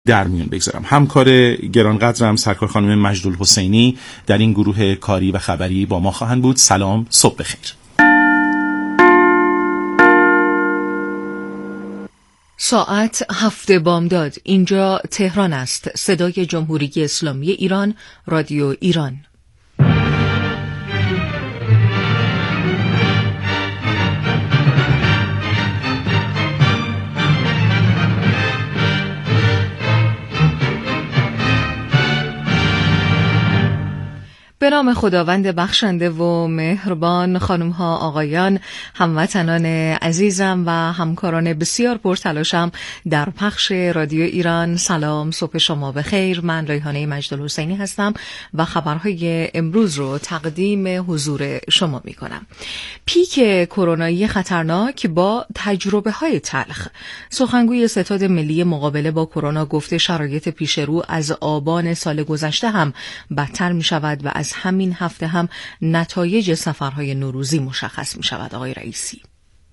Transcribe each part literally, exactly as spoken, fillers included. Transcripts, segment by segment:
در میون بگذارم. همکار گرانقدرم سرکار خانم مجدالحسینی در این گروه کاری و خبری با ما خواهند بود. سلام، صبح بخیر. ساعت هفت بامداد. اینجا تهران است. صدای جمهوری اسلامی ایران، رادیو ایران. به نام خداوند بخشنده و مهربان. خانم ها، آقایان، هموطنان عزیزم و همکاران بسیار پرتلاشم در پخش رادیو ایران، سلام، صبح شما بخیر. من ریحانه مجدالحسینی هستم و خبرهای امروز رو تقدیم حضور شما می کنم. پیک کرونایی خطرناک با تجربه های تلخ. سخنگوی ستاد ملی مقابله با کرونا گفته شرایط پیش رو از آبان سال گذشته هم بدتر می شود و از همین هفته هم نتایج سفرهای نوروزی مشخص می شود. آقای رئیسی،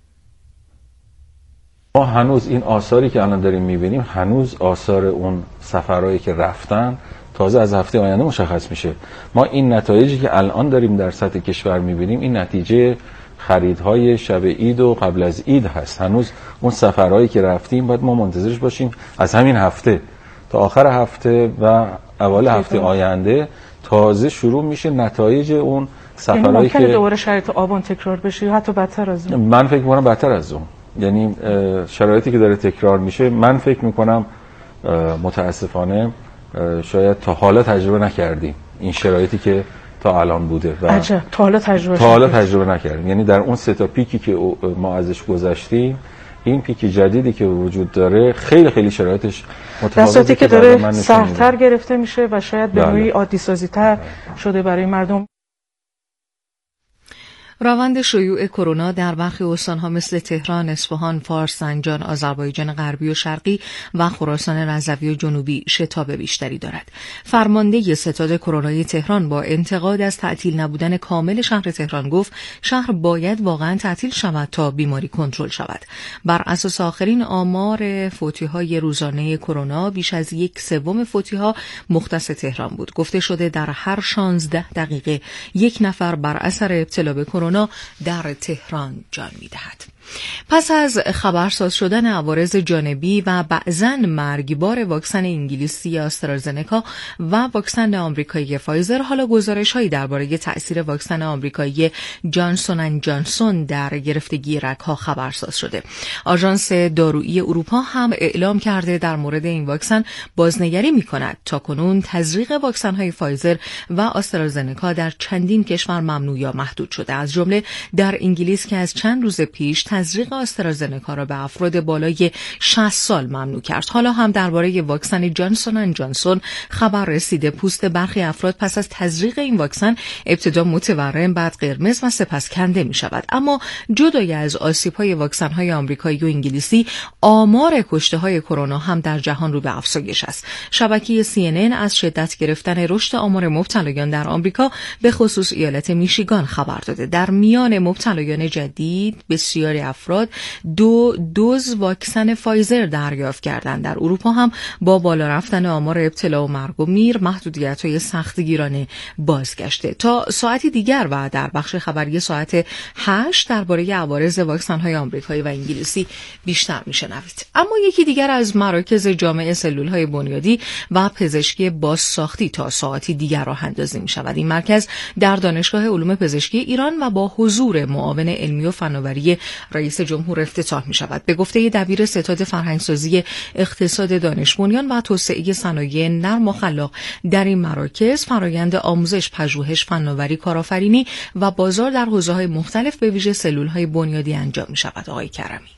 ما هنوز این آثاری که الان داریم می بینیم هنوز آثار اون سفرهایی که رفتن تازه از هفته آینده مشخص میشه. ما این نتایجی که الان داریم در سطح کشور می بینیم این نتیجه خریدهای شب عید و قبل از عید هست. هنوز اون سفرهایی که رفتیم باید ما منتظرش باشیم از همین هفته تا آخر هفته و اول هفته آینده تازه شروع میشه نتایج اون سفرهایی که دوباره شرایط آبان تکرار بشه یا حتی بدتر از اون. من فکر میکنم بدتر از اون. یعنی شرایطی که داره تکرار میشه من فکر میکنم متاسفانه شاید تا حالا تجربه نکردیم این شرایطی که تا الان بوده و عجب تا حالا تجربه تا حالا تجربه نکردیم. یعنی در اون سه تا پیکی که ما ازش گذشتیم این پیک جدیدی که وجود داره خیلی خیلی شرایطش متفاوته که داره سخت‌تر گرفته میشه و شاید به نوعی عادی سازی‌تر شده برای مردم. روند شیوع کرونا در برخی استان‌ها مثل تهران، اصفهان، فارس، زنجان، آذربایجان غربی و شرقی و خراسان رضوی و جنوبی شتاب بیشتری دارد. فرمانده ستاد کرونایی تهران با انتقاد از تعطیل نبودن کامل شهر تهران گفت شهر باید واقعا تعطیل شود تا بیماری کنترل شود. بر اساس آخرین آمار فوتی‌های روزانه کرونا بیش از یک سوم فوتی‌ها مختص تهران بود. گفته شده در هر شانزده دقیقه یک نفر بر اثر ابتلا به کرونا در تهران جان می‌دهد. پس از خبرساز شدن عوارض جانبی و بعضاً مرگبار واکسن انگلیسی آسترازنکا و واکسن آمریکایی فایزر، حالا گزارش‌هایی درباره تأثیر واکسن آمریکایی جانسون اند جانسون در گرفتگی رگ‌ها خبرساز شده. آژانس دارویی اروپا هم اعلام کرده در مورد این واکسن بازنگری می‌کند. تاکنون تزریق واکسن‌های فایزر و آسترازنکا در چندین کشور ممنوع یا محدود شده، از جمله در انگلیس که از چند روز پیش تزریق آسترازنکا را به افراد بالای شصت سال ممنوع کرد. حالا هم درباره واکسن جانسون اند جانسون خبر رسیده. پوست برخی افراد پس از تزریق این واکسن ابتدا متورم، بعد قرمز و سپس کنده می شود. اما جدای از آسیب‌های واکسن‌های آمریکایی و انگلیسی، آمار کشته‌های کرونا هم در جهان رو به افزایش است. شبکه سی ان ان از شدت گرفتن رشد آمار مبتلایان در آمریکا به خصوص ایالت میشیگان خبر داده. در میان مبتلایان جدید بسیاری افراد دو دوز واکسن فایزر دریافت کردند. در اروپا هم با بالا رفتن آمار ابتلا و مرگ و میر محدودیت‌های سختگیرانه بازگشته. تا ساعتی دیگر و در بخش خبری ساعت هشت درباره عوارض واکسن‌های آمریکایی و انگلیسی بیشتر می‌شنوید. اما یکی دیگر از مراکز جامع سلول‌های بنیادی و پزشکی بازساختی تا ساعتی دیگر راه اندازی می‌شود. این مرکز در دانشگاه علوم پزشکی ایران و با حضور معاون علمی و فناوری رئیس جمهور افتتاح می شود. به گفته دبیر ستاد فرهنگسازی اقتصاد دانش بنیان و توسعه صنایع نرم و خلاق، در این مراکز فرایند آموزش، پژوهش، فناوری، کارآفرینی و بازار در حوزه‌های مختلف به ویژه سلول‌های بنیادی انجام می شود. آقای کرمی،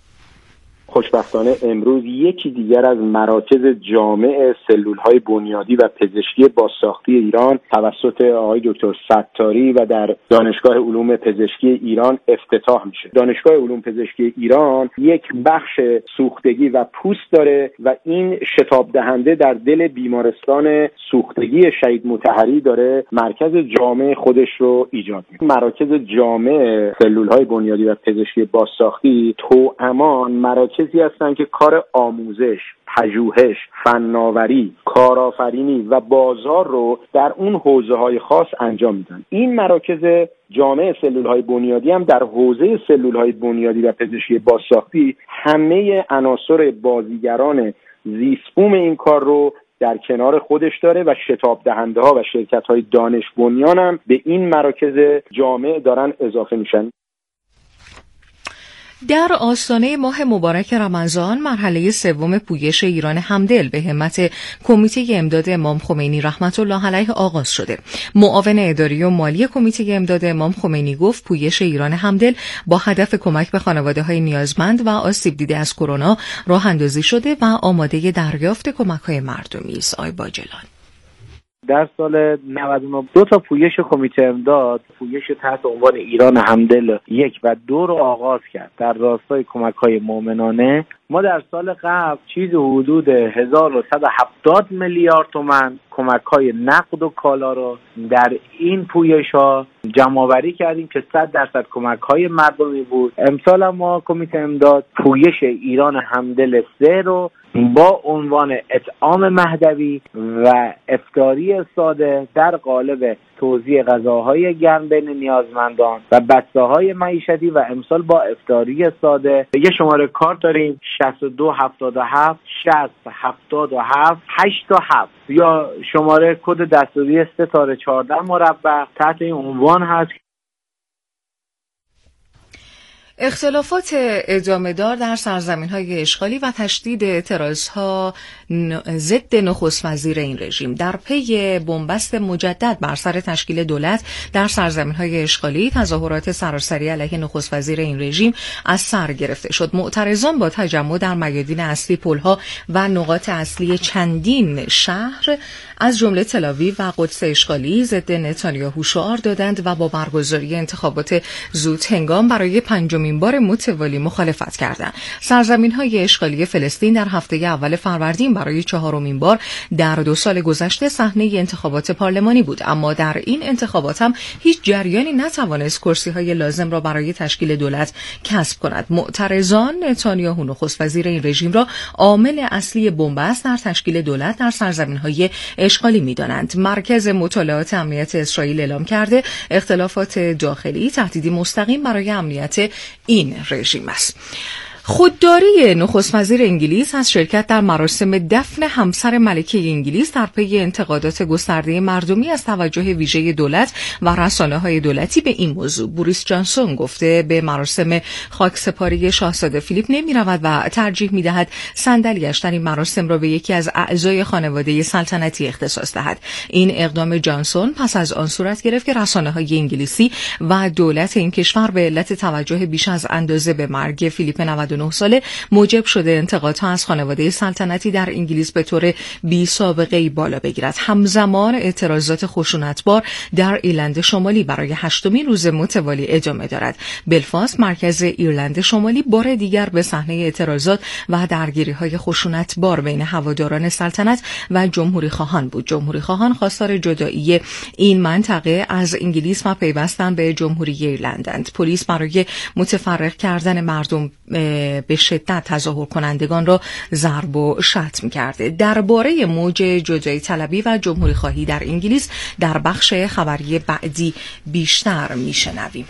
خوشبختانه امروز یکی دیگر از مراکز جامع سلول‌های بنیادی و پزشکی بازساختی ایران توسط آقای دکتر ستاری و در دانشگاه علوم پزشکی ایران افتتاح میشه. دانشگاه علوم پزشکی ایران یک بخش سوختگی و پوست داره و این شتاب دهنده در دل بیمارستان سوختگی شهید مطهری داره مرکز جامع خودش رو ایجاد میکنه. مراکز جامع سلول‌های بنیادی و پزشکی بازساختی توامان مراکز مراکزی هستند که کار آموزش، پژوهش، فناوری، کارآفرینی و بازار رو در اون حوزه‌های خاص انجام میدن. این مراکز جامع سلول‌های بنیادی هم در حوزه سلول‌های بنیادی و پزشکی بازساختی همه عناصر بازیگران زیست‌بوم این کار رو در کنار خودش داره و شتاب دهنده ها و شرکت های دانش بنیان هم به این مراکز جامع دارن اضافه میشن. در آستانه ماه مبارک رمضان مرحله سوم پویش ایران همدل به همت کمیته امداد امام خمینی رحمت الله علیه آغاز شده. معاون اداری و مالی کمیته امداد امام خمینی گفت پویش ایران همدل با هدف کمک به خانواده‌های نیازمند و آسیب دیده از کرونا راه اندازی شده و آماده دریافت کمک‌های مردمی است. آی باجلان در سال نود و نه دو تا پویش کمیته امداد، پویش تحت عنوان ایران همدل یک و دو رو آغاز کرد در راستای کمک‌های مؤمنانه. ما در سال قبل چیز حدود هزار و صد و هفتاد میلیارد تومان کمک‌های نقد و کالا رو در این پویش‌ها جمع‌آوری کردیم که صد درصد کمک‌های مردمی بود. امسال ما کمیته امداد پویش ایران همدل سه رو با عنوان اطعام مهدوی و افطاری ساده در قالب توزیع غذاهای گرم بین نیازمندان و بسته‌های معیشتی و امسال با افطاری ساده یه شماره کارت داریم شصت و دو هفتاد و هفت شصت هفتاد و هفت هشت و هفت یا شماره کد دستوری ستاره چهارده مربع تحت این عنوان هست. اختلافات ادامه دار در سرزمین‌های اشغالی و تشدید اعتراضها ضد نخست وزیر این رژیم در پی بنبست مجدد بر سر تشکیل دولت در سرزمین‌های اشغالی تظاهرات سراسری علیه نخست وزیر این رژیم از سر گرفته شد. معترضان با تجمع در میادین اصلی پل‌ها و نقاط اصلی چندین شهر از جمله تل‌آویو و قدس اشغالی ضد نتانیاهو شعار دادند و با برگزاری انتخابات زود هنگام برای پنجمین بار متوالی مخالفت کردند. سرزمین‌های اشغالی فلسطین در هفته اول فروردین برای چهارمین بار در دو سال گذشته صحنه انتخابات پارلمانی بود، اما در این انتخابات هم هیچ جریانی نتوانست کرسی‌های لازم را برای تشکیل دولت کسب کند. معترضان نتانیاهو نخست وزیر این رژیم را عامل اصلی بنبست در تشکیل دولت در سرزمین‌های اشغالی می‌دانند. مرکز مطالعات امنیت اسرائیل اعلام کرده اختلافات داخلی تهدیدی مستقیم برای امنیت این رژیم است. خودداری نخست وزیر انگلیس از شرکت در مراسم دفن همسر ملکه انگلیس در پی انتقادات گسترده مردمی از توجه ویژه دولت و رسانه‌های دولتی به این موضوع. بوریس جانسون گفته به مراسم خاکسپاری شاهزاده فیلیپ نمی‌رود و ترجیح می‌دهد صندلی‌اش در این مراسم را به یکی از اعضای خانواده سلطنتی اختصاص دهد. این اقدام جانسون پس از آن صورت گرفت که رسانه‌های انگلیسی و دولت این کشور به علت توجه بیش از اندازه به مرگ فیلیپ نود و نه ساله موجب شده انتقادها از خانواده سلطنتی در انگلیس به طور بی سابقه‌ای بالا بگیرد. همزمان اعتراضات خشونتبار در ایرلند شمالی برای هشتمین روز متوالی ادامه دارد. بلفاست مرکز ایرلند شمالی بار دیگر به صحنه اعتراضات و درگیری‌های خشونتبار بین هواداران سلطنت و جمهوری‌خواهان بود. جمهوری‌خواهان خواستار جدایی این منطقه از انگلیس و پیوستن به جمهوری ایرلندند. پلیس برای متفرق کردن مردم به شدت تظاهر کنندگان را ضرب و شتم کرده. درباره موج جدایی طلبی و جمهوری خواهی در انگلیس در بخش خبری بعدی بیشتر میشنویم.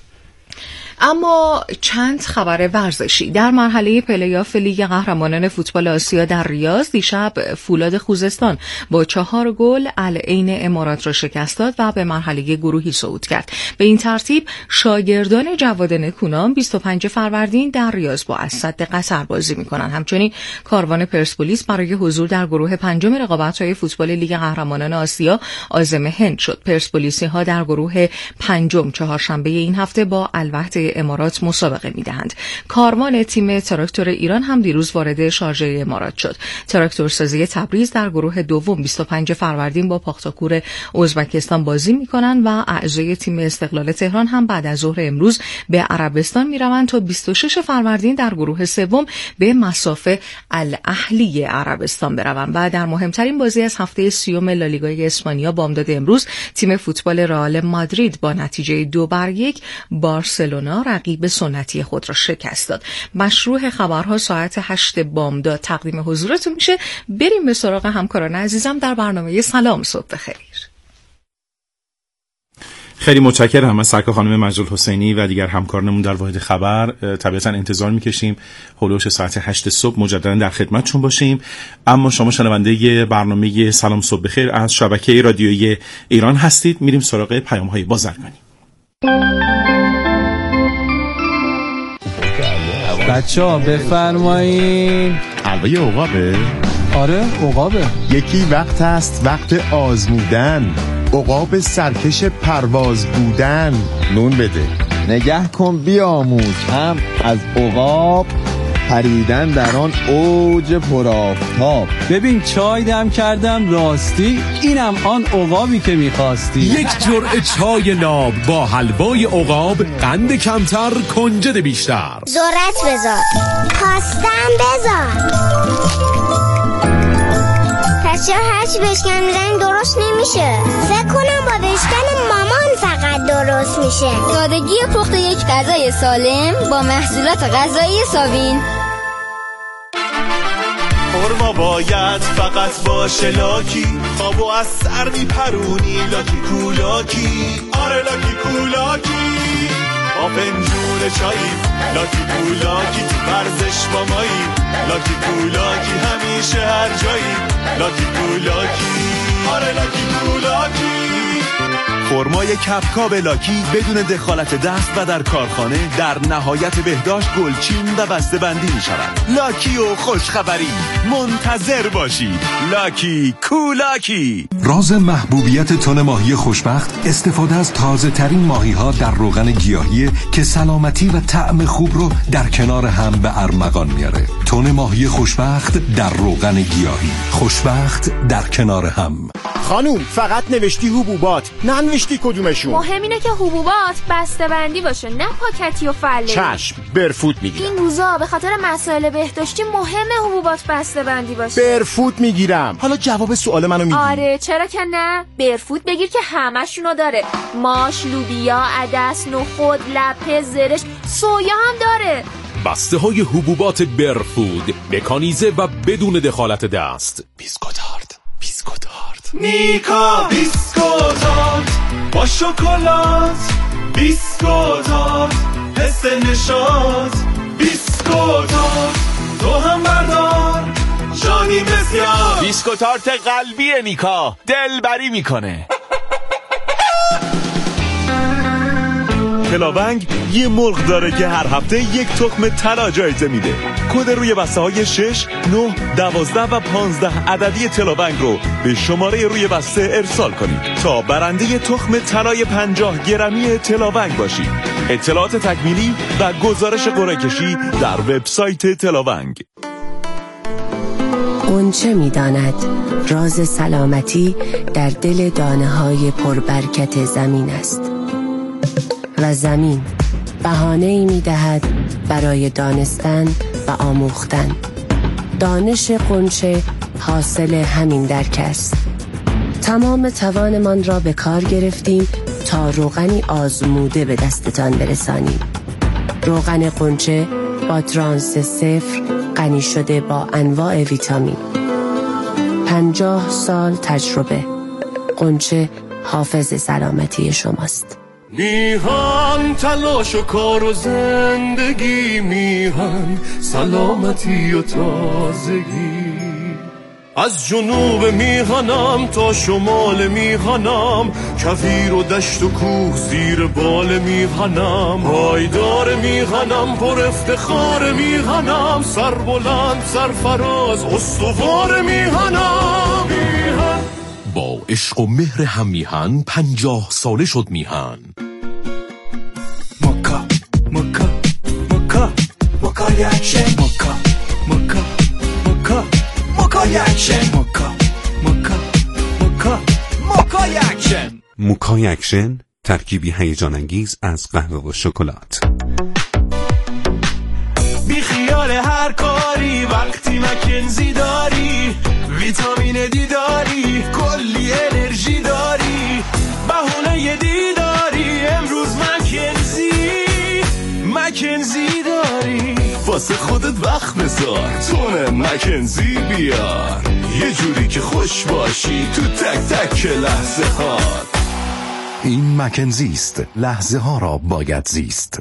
اما چند خبر ورزشی. در مرحله پلی‌آف لیگ قهرمانان فوتبال آسیا در ریاض دیشب فولاد خوزستان با چهار گل العین امارات را شکست داد و به مرحله گروهی صعود کرد. به این ترتیب شاگردان جواد نکونام بیست و پنجم فروردین در ریاض با اسد قطر بازی می‌کنند. همچنین کاروان پرسپولیس برای حضور در گروه پنجم رقابت‌های فوتبال لیگ قهرمانان آسیا عازم هند شد. پرسپولیسی‌ها در گروه پنجم چهارشنبه این هفته با الوحده امارات مسابقه می‌دهند. کاروان تیم تراکتور ایران هم دیروز وارد شارژه امارات شد. تراکتورسازی تبریز در گروه دوم بیست و پنجم فروردین با پاختاکور ازبکستان بازی می‌کنند و اعضای تیم استقلال تهران هم بعد از ظهر امروز به عربستان می‌روند تا بیست و ششم فروردین در گروه سوم به مصاف الاهلی عربستان بروند. و در مهمترین بازی از هفته سیوم لالیگای اسپانیا بامداد امروز تیم فوتبال رئال مادرید با نتیجه دو بر یک بارسلونا کرونا رقیب سنتی خود را شکست داد. مشروع خبرها ساعت هشت بامداد تقدیم حضورتون میشه. بریم به سراغ همکاران عزیزم در برنامه سلام صبح بخیر. خیلی متشکرم از سرکار خانم مجدالحسینی و دیگر همکارانمون در واحد خبر. طبیعتاً انتظار میکشیم هولوش ساعت هشت صبح مجددا در خدمتتون باشیم. اما شما شنونده برنامه سلام صبح بخیر از شبکه رادیویی ایران هستید. میریم سراغ پیام‌های بازرگانی. بچه‌ها بفرمایید. حلوای عقابه؟ آره عقابه. یکی وقت است وقت آزمودن، عقاب سرکش پرواز بودن. نون بده. نگه کن بیاموز هم از عقاب پریدن در آن اوج پرآفتاب. ببین چای دم کردم راستی اینم آن عقابی که میخواستی. یک جرعه چای لاب با حلوای عقاب، قند کمتر کنجد بیشتر. ذرت بذار خواستم بذار. پس چرا هرچی بشکن میزنی درست نمیشه؟ فکر کنم با بشکن مامان فقط درست میشه. سادگی پخت یک غذای سالم با محصولات غذایی ساوین. خورما باید فقط باشه لاکی، خوابو از سر میپرونی لاکی کولاکی. آره لاکی کولاکی با پنجون چایی، لاکی کولاکی تو ورزش با مایی، لاکی کولاکی همیشه هر جایی، لاکی کولاکی. آره لاکی کولاکی. خرمای کپکاب لاکی بدون دخالت دست و در کارخانه در نهایت بهداشت گلچین و بسته بندی می شود. لاکی و خوشخبری منتظر باشید. لاکی کولاکی. راز محبوبیت تن ماهی خوشبخت استفاده از تازه ترین ماهی ها در روغن گیاهی که سلامتی و طعم خوب رو در کنار هم به ارمغان میاره. تن ماهی خوشبخت در روغن گیاهی. خوشبخت در کنار هم. خانوم فقط نوشتی حبوبات، ننوشتی کدومشون. مهم اینه که حبوبات بسته بندی باشه، نه پاکتی و فله. چشم برفوت میگیرم. این روزا به خاطر مسائل بهداشتی مهمه حبوبات بسته بندی باشه. برفوت میگیرم. حالا جواب سوال منو میگی؟ آره چرا که نه. برفوت بگیر که همشونو داره. ماش، لوبیا، عدس، نخود، لپه، زرش، سویا هم داره. بسته های حبوبات برفود، مکانیزه و بدون دخالت دست. بیسکوتارد بیسکوتارد نیکا بیسکوتارد با شکلات، بیسکوتارد حس نشاط، بیسکوتارد تو هم بردار شادی بسیار. بیسکوتارد قلبی نیکا دلبری میکنه. تلاونگ یه مرغ داره که هر هفته یک تخم طلا جایزه میده. کد روی بسته های شش، نه، دوازده و پانزده عددی تلاونگ رو به شماره روی بسته ارسال کنید تا برنده تخم طلای پنجاه گرمی تلاونگ باشید. اطلاعات تکمیلی و گزارش قرعه کشی در وبسایت تلاونگ. غنچه می‌داند راز سلامتی در دل دانه‌های پربرکت زمین است و زمین بهانه‌ای می‌دهد برای دانستن و آموختن. دانش غنچه حاصل همین درک است. تمام توانمان را به کار گرفتیم تا روغنی آزموده به دستتان برسانیم. روغن غنچه با ترانس صفر غنی شده با انواع ویتامین. پنجاه سال تجربه. غنچه حافظ سلامتی شماست. میهن تلاش و کار و زندگی، میهن سلامتی و تازگی. از جنوب میهنم تا شمال میهنم، کویر و دشت و کوه زیر بال میهنم. پایدار میهنم پر افتخار میهنم، سر بلند سرفراز استوار میهنم. میهن با عشق و مهر هم میهن پنجاه ساله شد میهن. مکا مکا مکا مکا یکشن، مکا مکا مکا مکا یکشن، مکا مکا مکا مکا یکشن. موکا یکشن ترکیبی هیجان انگیز از قهوه و شکلات. بی خیال هر کاری وقتی مکنزی داری، ویتامین دی داری، کلی انرژی داری، بهونه دیداری امروز مکنزی. مکنزی داری واسه خودت وقت بذار تون مکنزی بیار یه جوری که خوش باشی تو تک تک لحظه ها. این مکنزی است، لحظه ها را باید زیست.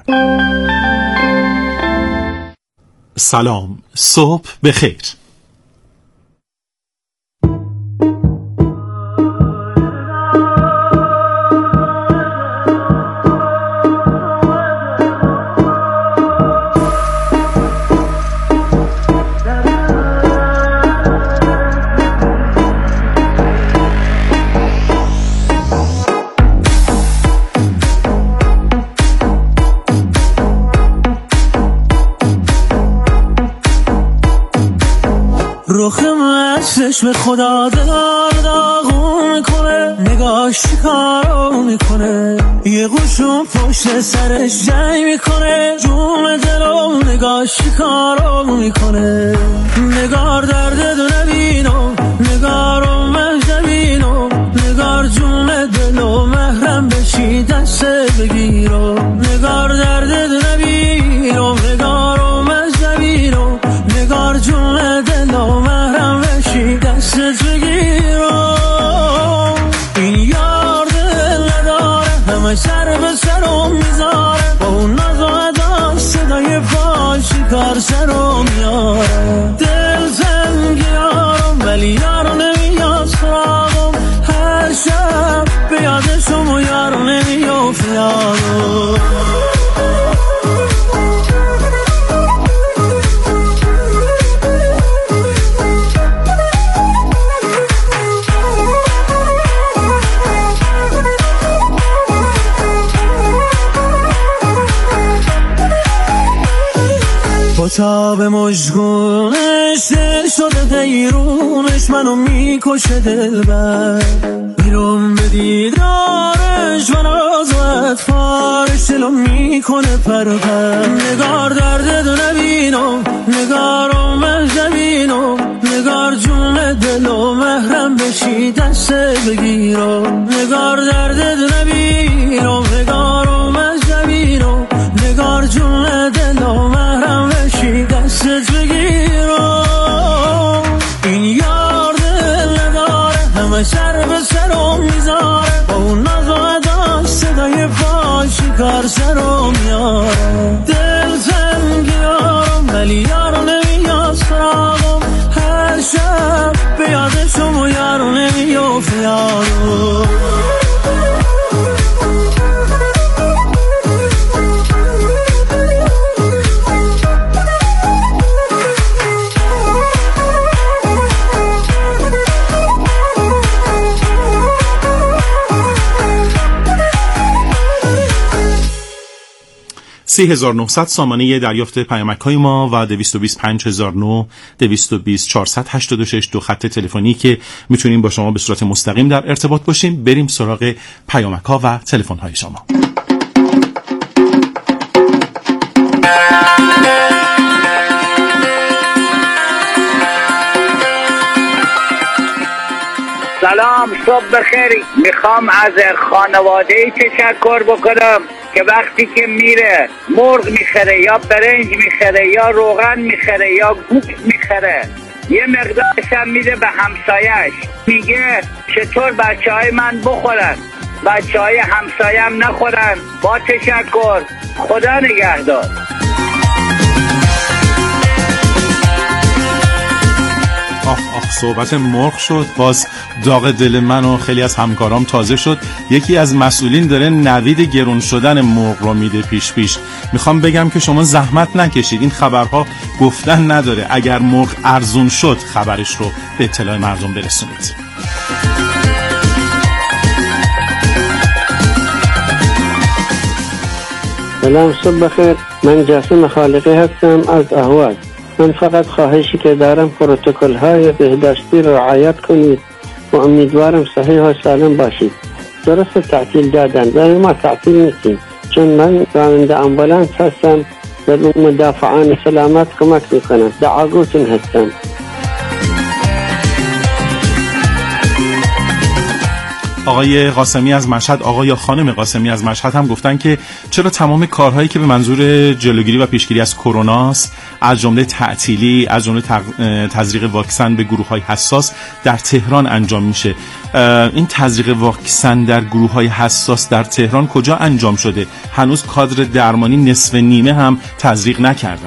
سلام، صبح بخیر. رخم چشم خدا دار داغون میکنه نگاش کارو میکنه یه گوشون پشت سرش جنگ میکنه جون دلو نگاش کارو میکنه نگار درد دو نبینو نگارو من جبینو نگار جون دلو محرم بشی دست بگیرو نگار درد دو نبینو نگارو من جبینو نگار جون دلو محرم بشی دستت بگیرو این یار دل نداره همه سر به سرم میذاره با اون ناز و ادا صدای پاشی کار سرم میاره دل زنگیارم ولی یارو نمیاد سراغم هر شب به یادشم و یارو نمیافت یارو تا به مشگونش دل شده غیرونش منو میکشه دلبر بیرون به دیدارش من آزاد فارش دلو میکنه پر پر نگار درد دو نبینم نگارو من جبینم نگار جون دلو محرم بشی دست بگیرم نگار درد دو نبینم نگارو من جبینم نگار جون دلو محرم بشی دستت بگیرم این یار دل نداره همه سر به سرم میذاره با اون ناز و ادا صدای پاشی کار سرم میاره دل زنگیارم ولی یارو نمیاد سراغم هر شب به یادشم و یارو نمیافت یارو سی هزار و نهصد سامانه دریافت پیامک های ما و دویست و بیست پنج هزار و نه دویست و بیست چهارصد و هشتاد و شش دو خط تلفنی که میتونیم با شما به صورت مستقیم در ارتباط باشیم. بریم سراغ پیامک ها و تلفن های شما. سلام، صبح بخیر. میخوام از خانواده‌ای تشکر بکنم که وقتی که میره مرغ میخره یا برنج میخره یا روغن میخره یا گوشت میخره یه مقدارش هم میده به همسایش میگه چطور بچه های من بخورن بچه های همسایه هم نخورن. با تشکر، خدا نگهدار. آخ آخ صحبت مرغ شد، باز داغ دل من و خیلی از همکارام تازه شد. یکی از مسئولین داره نوید گرون شدن مرغ رو میده پیش پیش. میخوام بگم که شما زحمت نکشید، این خبرها گفتن نداره. اگر مرغ ارزون شد خبرش رو به اطلاع مردم برسونید. سلام، صبح بخیر. من جاسم خالقی هستم از اهواز. من فقط خواهشی که دارم پروتکل های بهداشتی رو رعایت کنید و امیدوارم صحیح و سالم باشید. درست تعطیل دادن ولی ما تعطیل نیستیم، چون من راننده آمبولانس هستم و به مدافعان سلامت کمک میکنم. دعاگوتون هستم. آقای قاسمی از مشهد، آقای یا خانم قاسمی از مشهد هم گفتن که چرا تمام کارهایی که به منظور جلوگیری و پیشگیری از کرونا است، از جمله تعطیلی، از جمله تزریق واکسن به گروه‌های حساس در تهران انجام میشه. این تزریق واکسن در گروه‌های حساس در تهران کجا انجام شده؟ هنوز کادر درمانی نصف نیمه هم تزریق نکردن.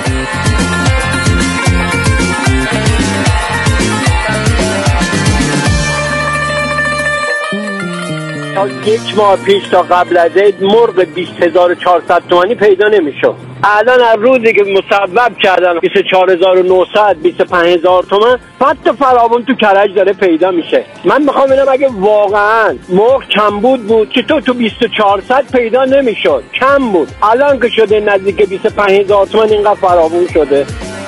یک ماه پیش تا قبل از عید مرغ بیست هزار و چهارصد تومانی پیدا نمیشد. الان از روزی که مصوب کردن بیست و چهار هزار و نهصد بیست و پنج هزار تومان فقط فراوان تو کرج داره پیدا میشه. من میخوام ببینم اگه واقعا مرغ کمبود بود که تو تو بیست و چهارصد پیدا نمیشد، کم بود، الان که شده نزدیک بیست و پنج هزار تومان اینقدر فراوان شده.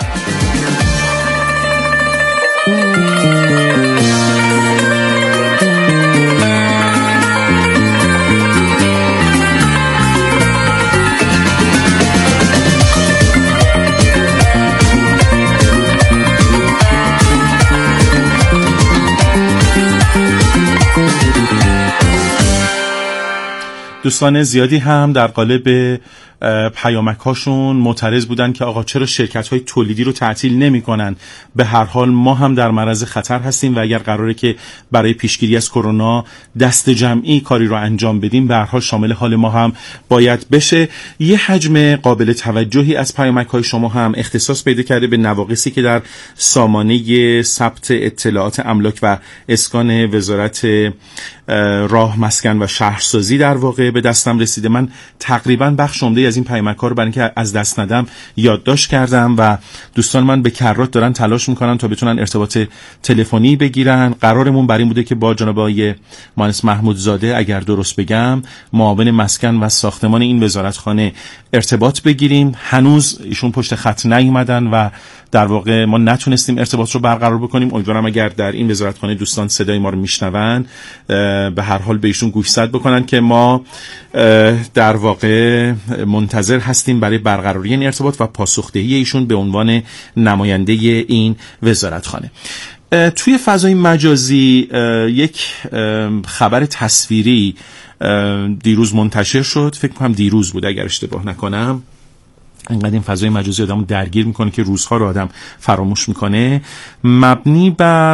دوستان زیادی هم در قالب پیامک هاشون معترض بودن که آقا چرا شرکت های تولیدی رو تعطیل نمی کنن؟ به هر حال ما هم در معرض خطر هستیم و اگر قراره که برای پیشگیری از کرونا دست جمعی کاری رو انجام بدیم، به هر حال شامل حال ما هم باید بشه. یه حجم قابل توجهی از پیامک های شما هم اختصاص پیدا کرده به نواقصی که در سامانه ثبت اطلاعات املاک و اسکان وزارت راه، مسکن و شهرسازی در واقع به دستم رسیده. من تقریبا بخش عمده از این پیامک‌ها رو برای اینکه از دست ندم یادداشت کردم و دوستان من به کرات دارن تلاش میکنن تا بتونن ارتباط تلفنی بگیرن. قرارمون بر این بوده که با جناب آقای مهندس محمودزاده، اگر درست بگم، معاون مسکن و ساختمان این وزارتخانه ارتباط بگیریم. هنوز ایشون پشت خط نیومدن و در واقع ما نتونستیم ارتباط رو برقرار بکنیم. امیدوارم اگر در این وزارتخانه دوستان صدای ما رو میشنون به هر حال به ایشون گوشزد بکنن که ما در واقع منتظر هستیم برای برقراری این ارتباط و پاسخدهی ایشون به عنوان نماینده این وزارتخانه. توی فضای مجازی یک خبر تصویری دیروز منتشر شد، فکر کنم دیروز بود اگر اشتباه نکنم. اینقدر این فضای مجازی آدمو درگیر میکنه که روزها رو آدم فراموش میکنه. مبنی بر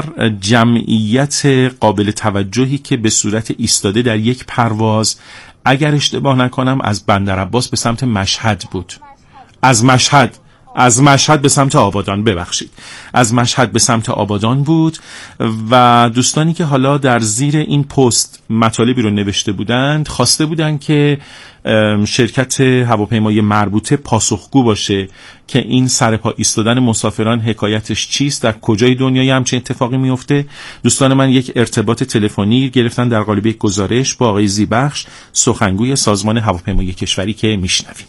جمعیت قابل توجهی که به صورت ایستاده در یک پرواز، اگر اشتباه نکنم از بندرعباس به سمت مشهد بود، از مشهد از مشهد به سمت آبادان ببخشید از مشهد به سمت آبادان بود و دوستانی که حالا در زیر این پست مطالبی رو نوشته بودند خواسته بودند که شرکت هواپیمایی مربوطه پاسخگو باشه که این سرپا ایستادن مسافران حکایتش چیست، در کجای دنیای همچین اتفاقی میفته. دوستان من یک ارتباط تلفنی گرفتن در قالب یک گزارش با آقای زیبخش، سخنگوی سازمان هواپیمایی کشوری، که میشنویم.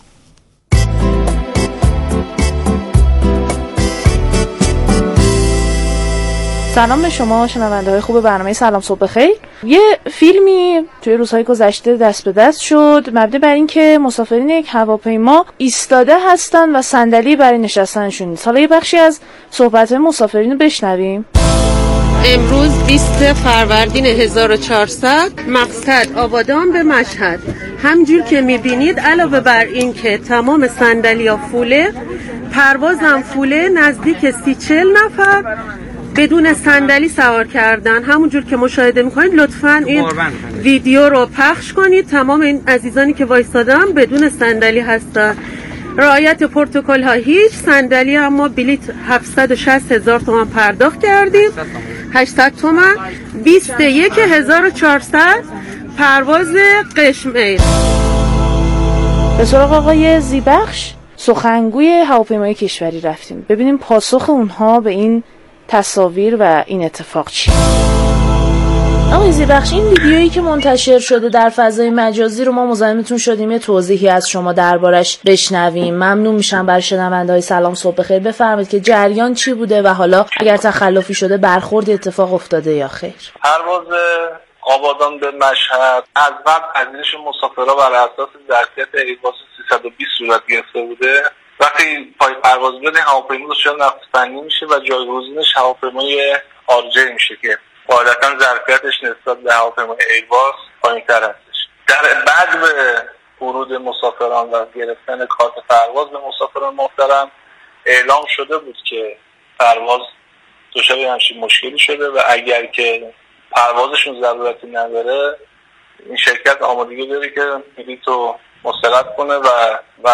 سلام به شما شنونده های خوب برنامه سلام صبح بخیر. یه فیلمی توی روزهای گذشته دست به دست شد مبنی بر این که مسافرین یک هواپیما ایستاده هستن و صندلی برای نشستنشون نیست. حالا یه بخشی از صحبت مسافرین رو بشنویم. امروز بیست فروردین هزار و چهارصد، مقصد آبادان به مشهد. همجور که میبینید علاوه بر این که تمام صندلی‌ها فوله، پروازم فوله، نزدیک سی چل نفر بدون صندلی سوار کردن. همونجور که مشاهده میکنید لطفاً این ویدیو رو پخش کنید. تمام این عزیزانی که وایستادن بدون صندلی هستن. رعایت پروتکل ها هیچ. صندلی اما بلیت هفتصد و شصت هزار تومان پرداخت کردیم، هشتصد تومان. بیست و یک هزار و چهارصد پرواز قشم ایر. به سراغ آقای زیبخش، سخنگوی هواپیمایی کشوری، رفتیم ببینیم پاسخ اونها به این تصاویر و این اتفاق چی. آقای زیبخش، این ویدیویی که منتشر شده در فضای مجازی رو ما مزاحمتون شدیم یه توضیحی از شما دربارش بشنویم. ممنون میشم برای شنونده‌های سلام صبح بخیر بفرمایید که جریان چی بوده و حالا اگر تخلفی شده برخورد اتفاق افتاده یا خیر. پرواز آبادان به مشهد از قبل پذیرش مسافرها بر اساس ظرفیت ایرباس سیصد و بیست صورت گرفته بوده. وقتی پای پرواز بده هواپیما دچار نقص فنی میشه و جایگزینش هواپیمای آرجه میشه که قاعدتا ظرفیتش نسبت به هواپیمای ایرباس پایین‌تر هستش. در بعد به ورود مسافران و گرفتن کارت پرواز به مسافران محترم اعلام شده بود که پرواز دچار همچین مشکلی شده و اگر که پروازشون ضرورتی نداره این شرکت آمادگی داره که بلیطو مسترد کنه و و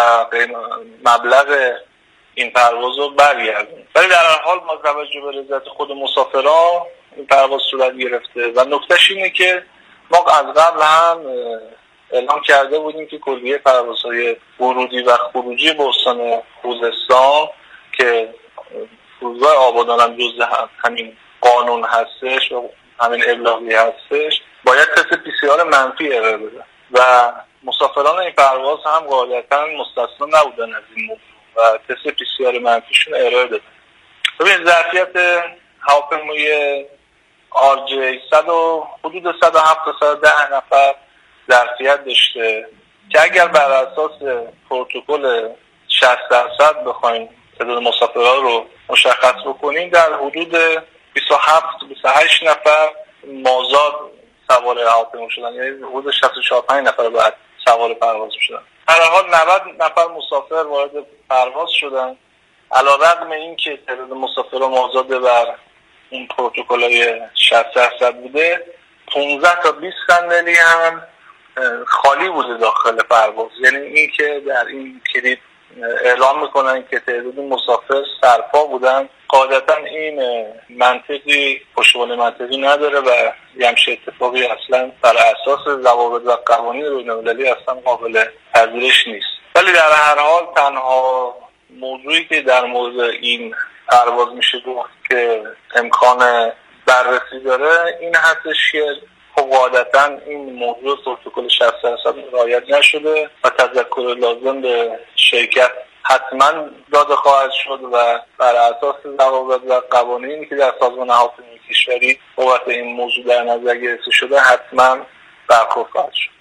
مبلغ این پرواز رو برگردونه. ولی در هر حال ما توجه به رضایت خود مسافران این پرواز صورت گرفته و نکتهش اینه که ما از قبل هم اعلام کرده بودیم که کلیه پروازهای ورودی و خروجی به استان خوزستان که فرودگاه آبادان هم جزء همین قانون هستش و همین ابلاغی هستش باید تست پی سی آر منفی ارائه بده و مسافران این پرواز هم قاعدتا مستثنا نبودن از این موضوع و تست پی سی آر منفیشون ارائه دادن. ببین ظرفیت هواپیمای آر جی صد و حدود صد و هفت تا صد و ده نفر ظرفیت داشته که اگر بر اساس پروتکل شصت درصد بخوایم تعداد مسافران رو مشخص بکنیم در حدود بیست و هفت تا بیست و هشت نفر مازاد سوار هواپیما شدن، یعنی حدود شصت و چهار پنج نفر بعد سوار پرواز شدن. در هر حال نود نفر مسافر وارد پرواز شدن. علیرغم اینکه تعداد مسافران مازاد بر این پروتکل‌های شصت درصد بوده، پانزده تا بیست صندلی هم خالی بوده داخل پرواز. یعنی اینکه در این کلیپ اعلام میکنن که تعداد مسافر سرپا بودن، قاعدتا این منطقی پشتوانه منطقی نداره و یه همچه اتفاقی اصلا بر اساس ضوابط و قوانین بین‌المللی اصلا قابل پذیرش نیست. ولی در هر حال تنها موضوعی که در مورد این پرواز میشه گفت که امکان بررسی داره این هستش که قاعدتا این موضوع پروتکل شصت درصد رعایت نشده و تذکر لازم به شرکت حتما داده خواهد شد و بر اساس ضوابط و قوانینی که در سازمان هواپیمایی کشوری بابت این موضوع در نظر گرفته شده حتما برخورد خواهد شد.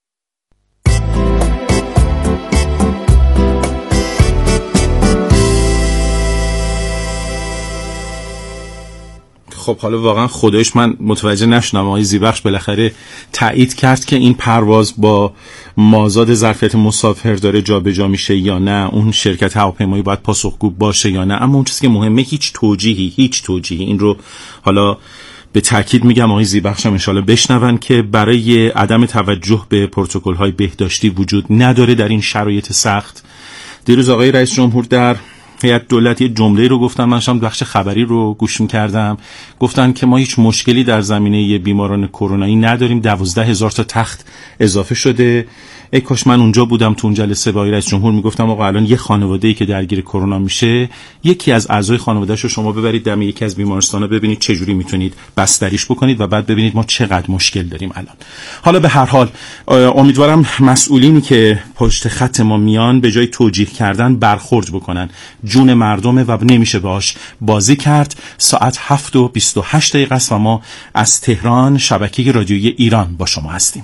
خب حالا واقعا خدایش من متوجه نشدم آقای زیبخش بالاخره تایید کرد که این پرواز با مازاد ظرفیت مسافر داره جابجا میشه یا نه، اون شرکت هواپیمایی باید پاسخگو باشه یا نه. اما اون چیزی که مهمه هیچ توجیهی هیچ توجیهی این رو حالا به تاکید میگم آقای زیبخش هم انشالله بشنون که برای عدم توجه به پروتکل‌های بهداشتی وجود نداره در این شرایط سخت. دیروز آقای رئیس جمهور در هیئت دولت یه جمله رو گفتن، من شام بخش خبری رو گوش می‌کردم، گفتن که ما هیچ مشکلی در زمینه بیماران کرونایی نداریم، دوازده هزار تا تخت اضافه شده. ای کاش من اونجا بودم تو اون جلسه با رئیس جمهور میگفتم آقا الان یه خانواده‌ای که درگیر کرونا میشه یکی از اعضای خانواده‌اش رو شما ببرید دم یکی از بیمارستانا ببینید چه جوری میتونید بستریش بکنید و بعد ببینید ما چقدر مشکل داریم الان. حالا به هر حال امیدوارم مسئولینی که پشت خط ما میان به جای توجیه کردن برخورد بکنن. جون مردمه و نمیشه باش بازی کرد. ساعت هفت و بیست و هشت دقیقه است و ما از تهران شبکه رادیویی ایران با شما هستیم.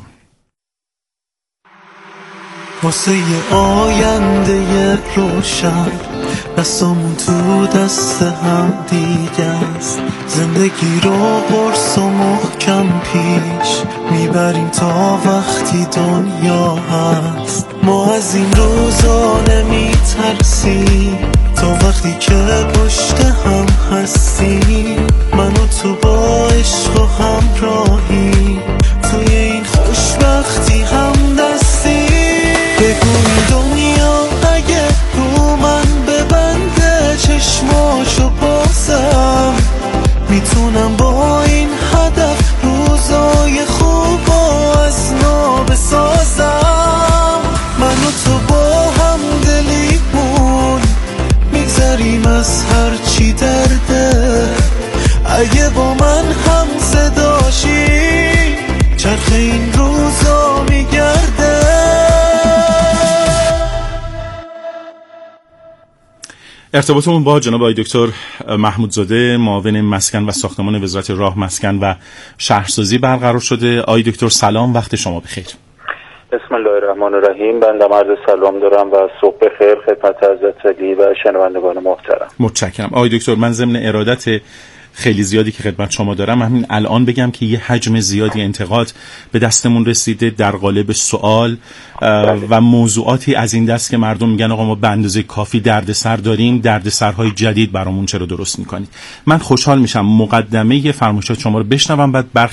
واسه یه آینده روشن دستامون تو دست هم دیگه است، زندگی رو قرص و محکم پیش میبریم تا وقتی دنیا هست. ما از این روزا نمیترسیم تا وقتی که پشت هم هستیم. من و تو با عشق و همراهی توی این خوشبختی هم دستیم. بگو این دنیا اگه رو من ببنده چشماشو بازم میتونم با این هدف روزای خوب از نو بسازم. من و تو با هم دلیمون میگذریم از هر چی درده، اگه با من هم صداشی چرخ این روزا میگرده. ارتباطمون با جناب آقای دکتر محمودزاده معاون مسکن و ساختمان وزارت راه مسکن و شهرسازی برقرار شده. آقای دکتر سلام، وقت شما بخیر. بسم الله الرحمن الرحیم. بنده عرض سلام دارم و صبح بخیر خدمت حضرت علی و شنوندگان محترم. متشکرم. آقای دکتر من ضمن ارادت خیلی زیادی که خدمت شما دارم، همین الان بگم که یه حجم زیادی انتقاد به دستمون رسیده در قالب سوال و موضوعاتی از این دست که مردم میگن آقا ما به اندازه کافی دردسر داریم، دردسرهای جدید برامون چرا درست میکنید. من خوشحال میشم مقدمه فرمایشات شما رو بشنوم، بعد